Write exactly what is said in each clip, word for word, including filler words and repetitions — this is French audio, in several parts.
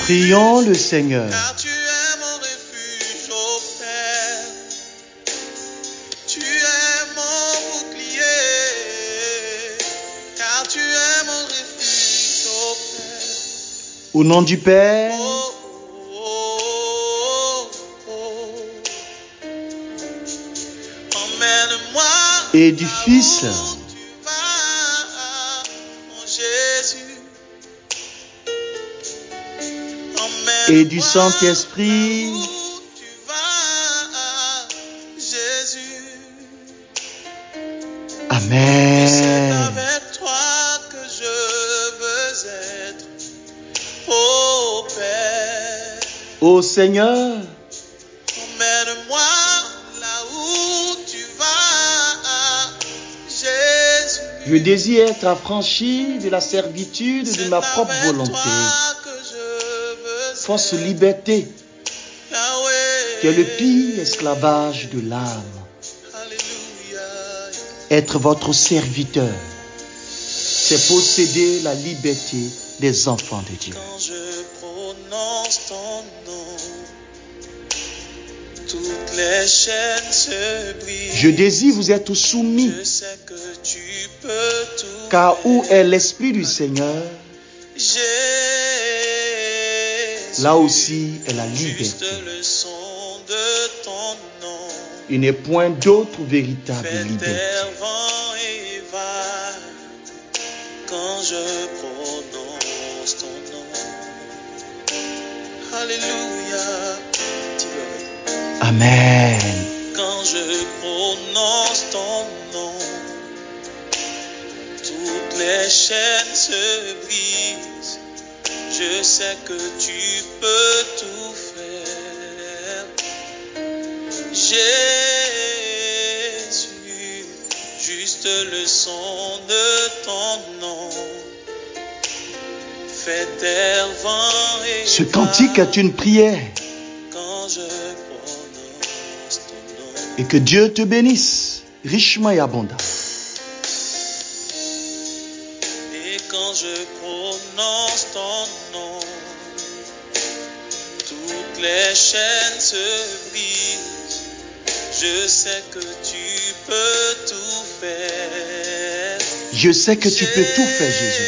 Prions le Seigneur. Car tu es mon refuge, ô Père. Tu es mon bouclier. Car tu es mon refuge, ô Père. Au nom du Père Oh, oh, oh, oh. Emmène-moi et du là Fils où tu vas, mon Jésus. Emmène-moi et du Saint-Esprit. là où tu vas, Jésus. Et c'est Amen. avec toi que je veux être, ô Père. Ô Seigneur, Emmène-moi là où tu vas, Jésus. je désire être affranchi de la servitude de C'est ma propre avec volonté. toi que je veux Fausse être, liberté, Yahweh. qui est le pire esclavage de l'âme. Alléluia. Être votre serviteur, c'est posséder la liberté des enfants de Dieu. Quand je prononce ton nom, toutes les chaînes se brisent. Je désire vous être soumis, Je sais que tu peux tout car où faire. est l'Esprit du Seigneur, Jésus, là aussi est la juste liberté. le son de ton nom Il n'est point d'autre véritable fait liberté. taire vent et vague quand je prononce ton nom. Alléluia. Dis-le avec moi. Amen. Quand je prononce ton nom, toutes les chaînes se brisent. Je sais que tu peux tout faire. Jésus, juste le son de ton nom fait taire vent et Ce cantique est une prière. quand je prononce ton nom. Et que Dieu te bénisse richement et abondamment. Et quand je prononce ton nom, toutes les chaînes se brisent. Je sais que tu peux tout faire. Je sais que tu peux tout faire, Jésus.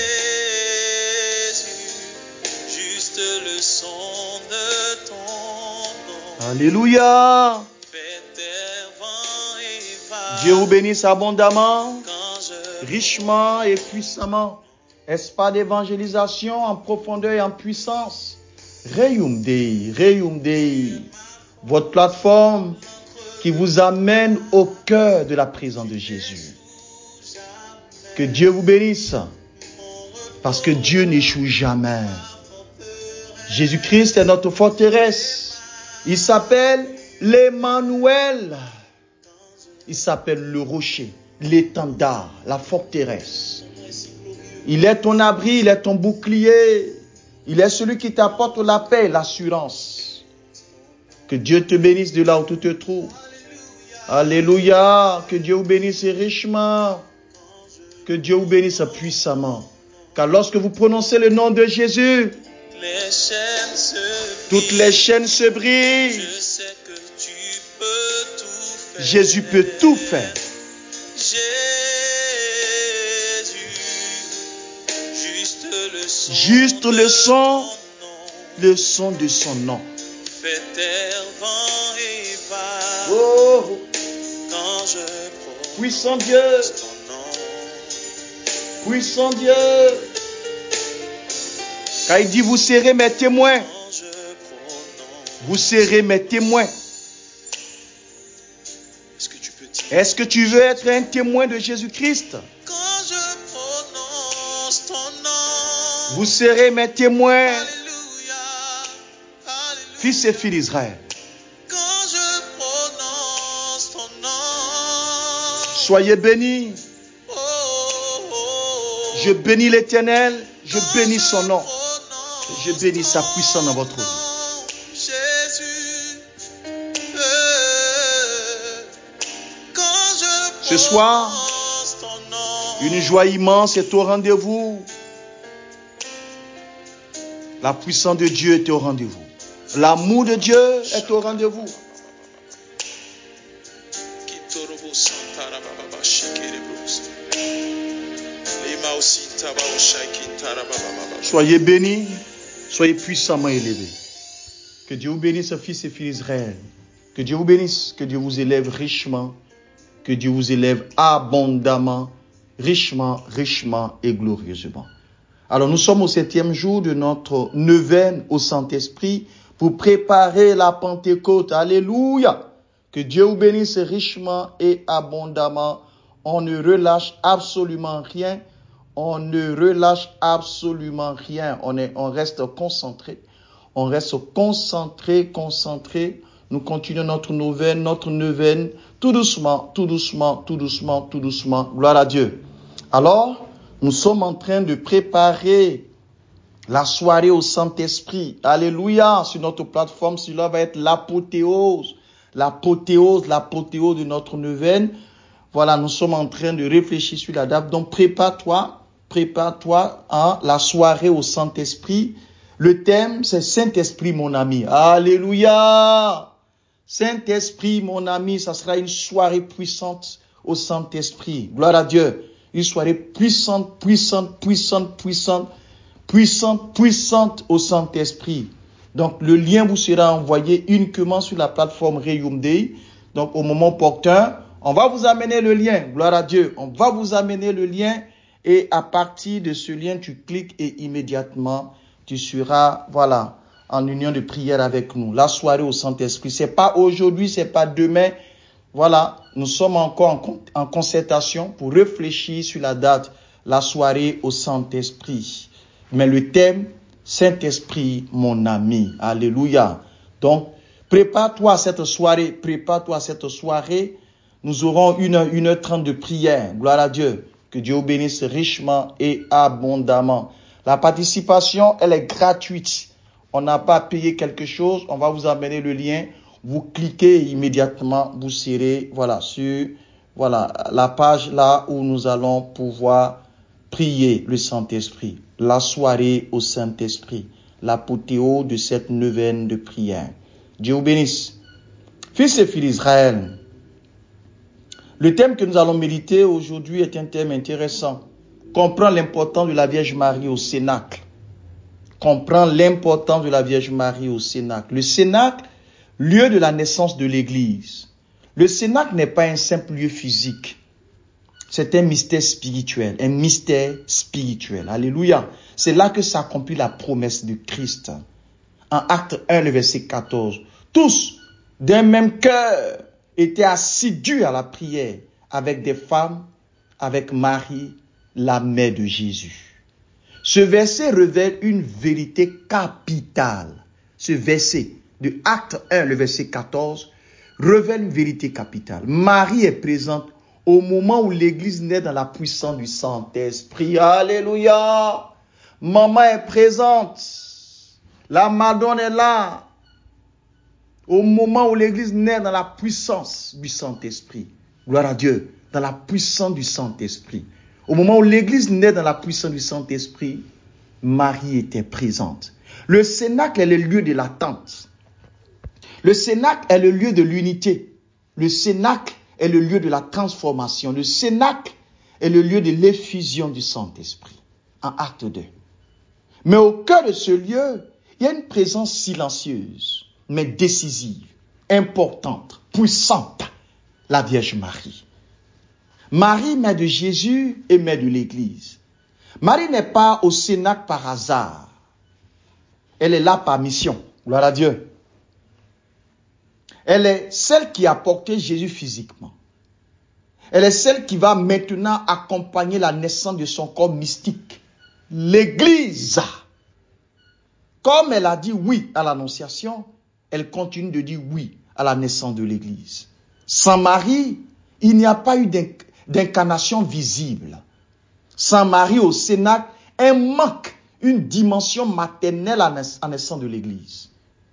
Jésus, juste le son de ton nom Alléluia. fait taire vent et vague. Dieu vous bénisse abondamment, Quand je richement et puissamment. Espace d'évangélisation en profondeur et en puissance. Reum Dei, Reum Dei. Votre plateforme qui vous amène au cœur de la présence de Jésus. Que Dieu vous bénisse. Parce que Dieu n'échoue jamais. Jésus-Christ est notre forteresse. Il s'appelle l'Emmanuel. Il s'appelle le rocher, l'étendard, la forteresse. Il est ton abri, il est ton bouclier. Il est celui qui t'apporte la paix et l'assurance. Que Dieu te bénisse de là où tu te trouves. Alléluia. Que Dieu vous bénisse richement. Que Dieu vous bénisse puissamment. Car lorsque vous prononcez le nom de Jésus, les chaînes se toutes les chaînes se brisent. Je sais que tu peux tout faire. Jésus peut tout faire. Jésus, juste le son, Juste le de son, ton nom le son de son nom. fait taire vent et vague. Oh, Quand je prononce puissant Dieu, ton nom, puissant Dieu. Quand il dit vous serez mes témoins, quand je prononce, vous serez mes témoins. est-ce que tu peux dire? Est-ce que tu veux être un témoin de Jésus-Christ? Quand je prononce ton nom, Vous serez mes témoins, Alléluia, Alléluia. fils et filles d'Israël. Quand je prononce ton nom, Soyez bénis. oh, oh, oh. Je bénis l'Éternel, je Quand bénis son nom. prononce Je bénis sa puissance dans votre vie. ton nom, Jésus, euh, quand je Ce soir, prononce ton nom, une joie immense est au rendez-vous. La puissance de Dieu est au rendez-vous. L'amour de Dieu est au rendez-vous. Soyez bénis, soyez puissamment élevés. Que Dieu vous bénisse, fils et filles d'Israël. Que Dieu vous bénisse, que Dieu vous élève richement, que Dieu vous élève abondamment, richement, richement et glorieusement. Alors nous sommes au septième jour de notre neuvaine au Saint-Esprit pour préparer la Pentecôte. Alléluia! Que Dieu vous bénisse richement et abondamment. On ne relâche absolument rien. On ne relâche absolument rien. On est, on reste concentré. On reste concentré, concentré. Nous continuons notre neuvaine, notre neuvaine, tout doucement, tout doucement, tout doucement, tout doucement. Gloire à Dieu. Alors, nous sommes en train de préparer la soirée au Saint-Esprit. Alléluia. Sur notre plateforme, cela va être l'apothéose. L'apothéose, l'apothéose de notre neuvaine. Voilà, nous sommes en train de réfléchir sur la date. Donc, prépare-toi, prépare-toi à la soirée au Saint-Esprit. Le thème, c'est Saint-Esprit, mon ami. Alléluia. Saint-Esprit, mon ami, ça sera une soirée puissante au Saint-Esprit. Gloire à Dieu. Une soirée puissante, puissante, puissante, puissante, puissante, puissante au Saint-Esprit. Donc, le lien vous sera envoyé uniquement sur la plateforme Reum Dei. Donc, au moment opportun, on va vous amener le lien. Gloire à Dieu. On va vous amener le lien. Et à partir de ce lien, tu cliques et immédiatement, tu seras, voilà, en union de prière avec nous. La soirée au Saint-Esprit. C'est pas aujourd'hui, c'est pas demain. Voilà, nous sommes encore en, en concertation pour réfléchir sur la date, la soirée au Saint-Esprit. Mais le thème, Saint-Esprit, mon ami. Alléluia. Donc, prépare-toi à cette soirée, prépare-toi à cette soirée. Nous aurons une heure, une heure trente de prière. Gloire à Dieu. Que Dieu vous bénisse richement et abondamment. La participation, elle est gratuite. On n'a pas à payer quelque chose. On va vous amener le lien. Vous cliquez immédiatement, vous serez voilà, sur voilà, la page là où nous allons pouvoir prier le Saint-Esprit. La soirée au Saint-Esprit. L'apothéose de cette neuvaine de prière. Dieu vous bénisse. Fils et filles d'Israël, le thème que nous allons méditer aujourd'hui est un thème intéressant. Comprends l'importance de la Vierge Marie au Cénacle. Comprends l'importance de la Vierge Marie au Cénacle. Le Cénacle, lieu de la naissance de l'Église. Le Cénacle n'est pas un simple lieu physique. C'est un mystère spirituel, un mystère spirituel. Alléluia. C'est là que s'accomplit la promesse de Christ. En Acte un, le verset quatorze. Tous, d'un même cœur, étaient assidus à la prière avec des femmes, avec Marie, la mère de Jésus. Ce verset révèle une vérité capitale. Ce verset de Acte un, le verset quatorze, révèle une vérité capitale. Marie est présente au moment où l'Église naît dans la puissance du Saint-Esprit. Alléluia! Maman est présente. La Madone est là. Au moment où l'Église naît dans la puissance du Saint-Esprit. Gloire à Dieu. Dans la puissance du Saint-Esprit. Au moment où l'Église naît dans la puissance du Saint-Esprit, Marie était présente. Le Cénacle est le lieu de l'attente. Le Cénacle est le lieu de l'unité. Le Cénacle est le lieu de la transformation. Le Cénacle est le lieu de l'effusion du Saint-Esprit. En Acte deux. Mais au cœur de ce lieu, il y a une présence silencieuse, mais décisive, importante, puissante. La Vierge Marie. Marie, mère de Jésus et mère de l'Église. Marie n'est pas au Cénacle par hasard. Elle est là par mission. Gloire à Dieu. Elle est celle qui a porté Jésus physiquement. Elle est celle qui va maintenant accompagner la naissance de son corps mystique. L'Église. Comme elle a dit oui à l'Annonciation, elle continue de dire oui à la naissance de l'Église. Sans Marie, il n'y a pas eu d'incarnation visible. Sans Marie au Cénacle, elle manque une dimension maternelle à la naissance de l'Église.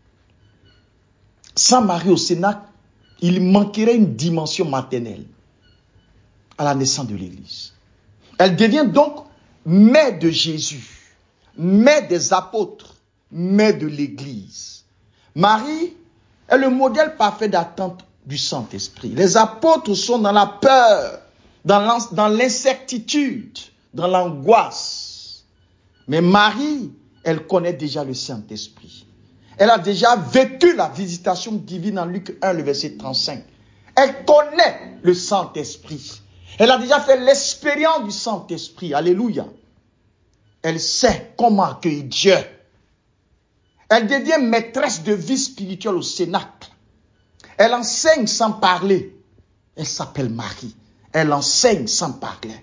Sans Marie au Cénacle, il manquerait une dimension maternelle à la naissance de l'Église. Elle devient donc mère de Jésus, mère des apôtres, mère de l'Église. Marie est le modèle parfait d'attente du Saint-Esprit. Les apôtres sont dans la peur, dans l'incertitude, dans l'angoisse. Mais Marie, elle connaît déjà le Saint-Esprit. Elle a déjà vécu la visitation divine en Luc un, le verset trente-cinq. Elle connaît le Saint-Esprit. Elle a déjà fait l'expérience du Saint-Esprit. Alléluia. Elle sait comment accueillir Dieu. Elle devient maîtresse de vie spirituelle au Cénacle. Elle enseigne sans parler. Elle s'appelle Marie. Elle enseigne sans parler.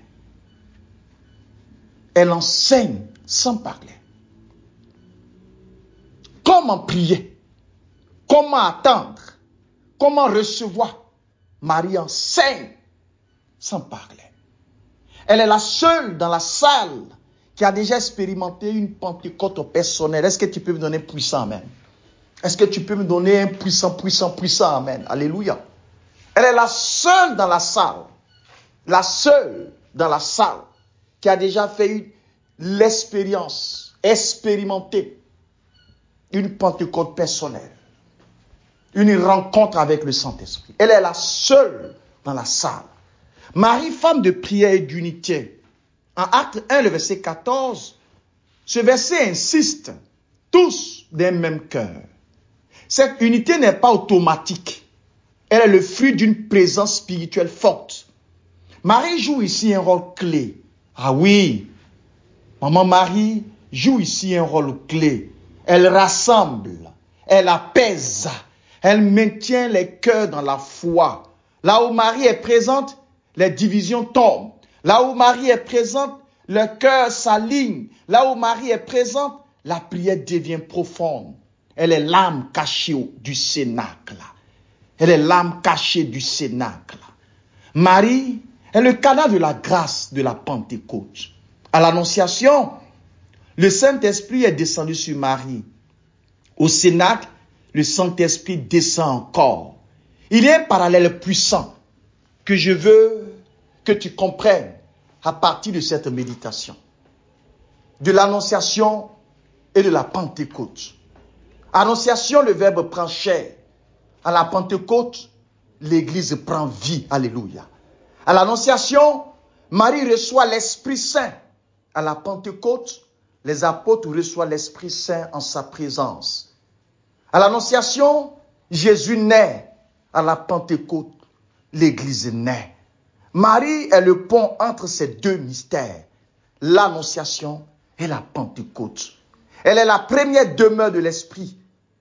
Elle enseigne sans parler. Comment prier? Comment attendre? Comment recevoir? Marie enseigne sans parler. Elle est la seule dans la salle qui a déjà expérimenté une Pentecôte personnelle. Est-ce que tu peux me donner puissant, amen? Est-ce que tu peux me donner un puissant, puissant, puissant, amen? Alléluia. Elle est la seule dans la salle, la seule dans la salle qui a déjà fait l'expérience, expérimenté une Pentecôte personnelle, une rencontre avec le Saint-Esprit. Elle est la seule dans la salle. Marie, femme de prière et d'unité. En Acte un, le verset quatorze, ce verset insiste, tous d'un même cœur. Cette unité n'est pas automatique. Elle est le fruit d'une présence spirituelle forte. Marie joue ici un rôle clé. Ah oui, maman Marie joue ici un rôle clé. Elle rassemble, elle apaise, elle maintient les cœurs dans la foi. Là où Marie est présente, les divisions tombent. Là où Marie est présente, le cœur s'aligne. Là où Marie est présente, la prière devient profonde. Elle est l'âme cachée du Cénacle. Elle est l'âme cachée du Cénacle. Marie est le canal de la grâce de la Pentecôte. À l'Annonciation, le Saint-Esprit est descendu sur Marie. Au Cénacle, le Saint-Esprit descend encore. Il y a un parallèle puissant que je veux que tu comprennes à partir de cette méditation. De l'Annonciation et de la Pentecôte. Annonciation, le Verbe prend chair. À la Pentecôte, l'Église prend vie. Alléluia. À l'Annonciation, Marie reçoit l'Esprit Saint. À la Pentecôte, les apôtres reçoivent l'Esprit Saint en sa présence. À l'Annonciation, Jésus naît. À la Pentecôte, l'Église naît. Marie est le pont entre ces deux mystères, l'Annonciation et la Pentecôte. Elle est la première demeure de l'Esprit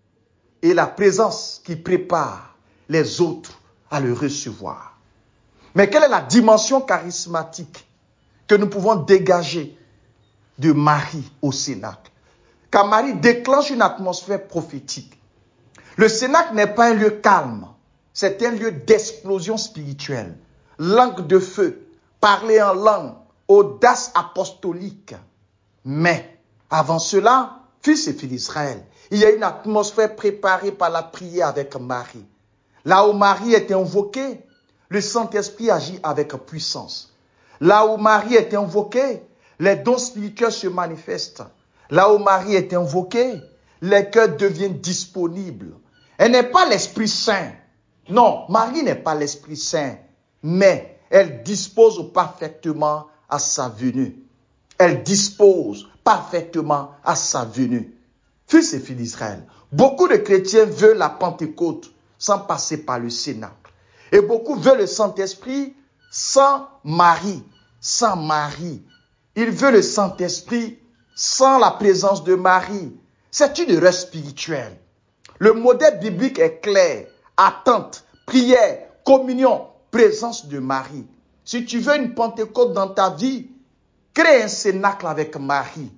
et la présence qui prépare les autres à le recevoir. Mais quelle est la dimension charismatique que nous pouvons dégager de Marie au Cénacle? Car Marie déclenche une atmosphère prophétique. Le Cénacle n'est pas un lieu calme, c'est un lieu d'explosion spirituelle. Langue de feu, parler en langue, audace apostolique. Mais avant cela, fils et filles d'Israël, il y a une atmosphère préparée par la prière avec Marie. Là où Marie est invoquée, le Saint-Esprit agit avec puissance. Là où Marie est invoquée, les dons spirituels se manifestent. Là où Marie est invoquée, les cœurs deviennent disponibles. Elle n'est pas l'Esprit Saint. Non, Marie n'est pas l'Esprit Saint, mais elle dispose parfaitement à sa venue. Elle dispose parfaitement à sa venue. Fils et filles d'Israël, beaucoup de chrétiens veulent la Pentecôte sans passer par le Cénacle. Et beaucoup veulent le Saint-Esprit sans Marie, sans Marie. Ils veulent le Saint-Esprit sans la présence de Marie. C'est une erreur spirituelle. Le modèle biblique est clair. Attente, prière, communion, présence de Marie. Si tu veux une Pentecôte dans ta vie, crée un Cénacle avec Marie.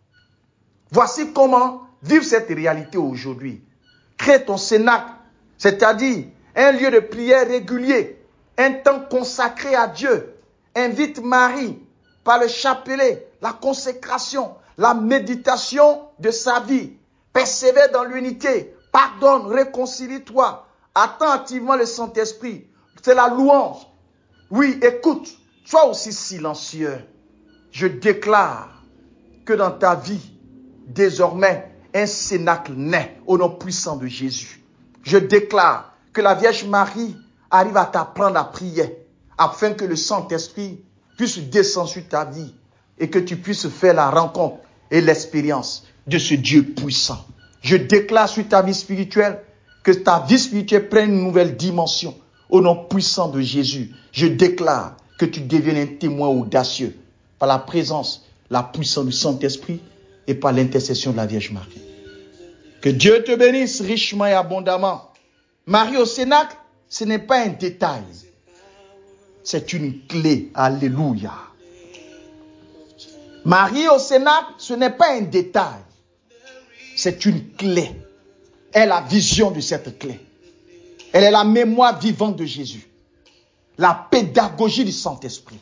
Voici comment vivre cette réalité aujourd'hui. Crée ton Cénacle, c'est-à-dire un lieu de prière régulier, un temps consacré à Dieu. Invite Marie par le chapelet, la consécration, la méditation de sa vie. Persévère dans l'unité, pardonne, réconcilie-toi. Attends activement le Saint-Esprit. C'est la louange. Oui, écoute, sois aussi silencieux. Je déclare que dans ta vie, désormais, un cénacle naît au nom puissant de Jésus. Je déclare que la Vierge Marie arrive à t'apprendre la prière afin que le Saint-Esprit puisse descendre sur ta vie et que tu puisses faire la rencontre et l'expérience de ce Dieu puissant. Je déclare sur ta vie spirituelle que ta vie spirituelle prenne une nouvelle dimension au nom puissant de Jésus. Je déclare que tu deviennes un témoin audacieux par la présence, la puissance du Saint-Esprit et par l'intercession de la Vierge Marie. Que Dieu te bénisse richement et abondamment. Marie au Cénacle, ce n'est pas un détail. C'est une clé. Alléluia. Marie au Cénacle, ce n'est pas un détail. C'est une clé. Elle a la vision de cette clé. Elle est la mémoire vivante de Jésus. La pédagogie du Saint-Esprit.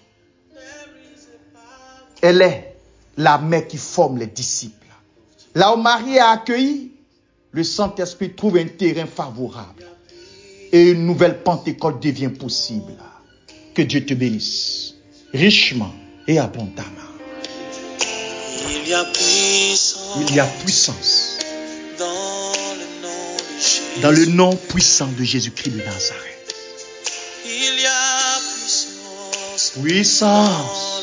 Elle est la mère qui forme les disciples. Là où Marie est accueillie, le Saint-Esprit trouve un terrain favorable. Et une nouvelle Pentecôte devient possible. Que Dieu te bénisse, richement et abondamment. Il y a puissance, Il y a puissance dans le nom de Jésus. dans le nom puissant de Jésus-Christ de Nazareth. Il y a puissance, Puissance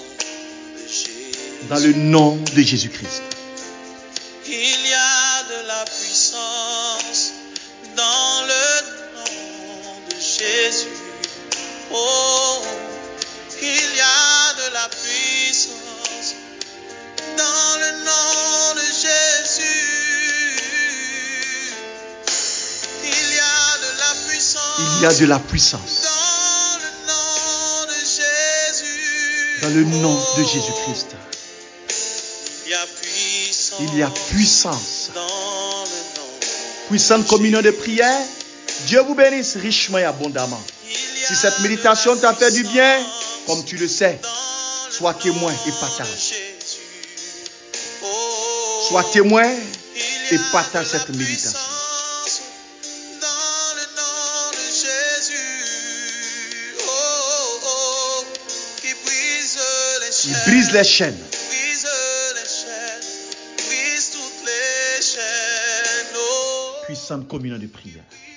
dans le nom de Jésus. dans le nom de Jésus-Christ. Il y a de la puissance dans le nom de Jésus. Oh, il y a de la puissance dans le nom de Jésus. Il y a de la puissance. Il y a de la puissance Dans le nom de Jésus. dans le nom de Jésus-Christ. Il y a puissance. Il y a puissance. Dans le nom. Puissante communion de prière. Dieu vous bénisse richement et abondamment. Si cette méditation t'a fait du bien, comme tu le sais, sois témoin et partage. Sois témoin et partage cette méditation. Dans le nom de Jésus. Oh, oh, qui brise les Il chaînes. brise les chaînes. Brise les chaînes. Brise toutes les chaînes. Oh, Puissante communion de prière.